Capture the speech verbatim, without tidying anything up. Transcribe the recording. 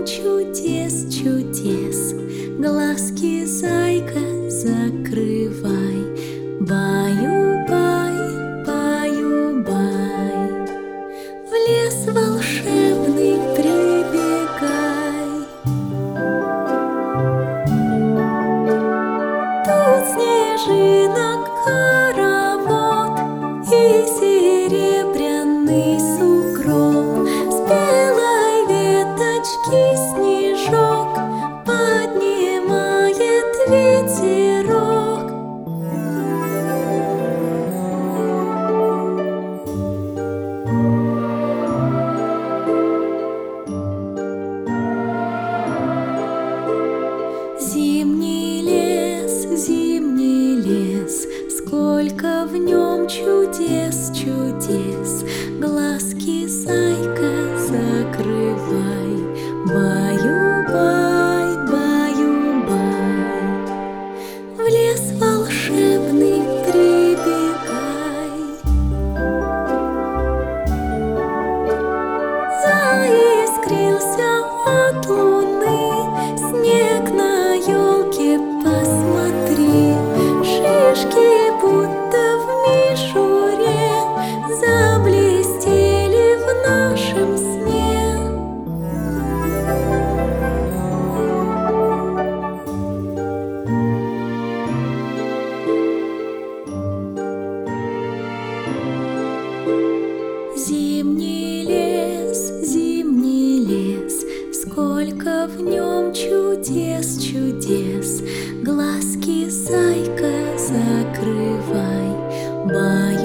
нем чудес, чудес. Глазки, зайка, закрывай. Баю-бай, баю-бай. В лес волшебный прибегай. Тут снежинок хоровод и серебряный сугроб. С белой веточки снежок поднимает ветерок. Зимний лес, зимний лес, сколько в нем чудес, чудес. Глазки, зайка, закрывай. Баю-бай, баю-бай. В лес волшебный прибегай. Заискрился от луны снег на елке, посмотри. Шишки будто в мишуре заблестели в нашем сне. Зимний лес, зимний лес, сколько в нем чудес, чудес. Глазки, зайка, закрывай. Бай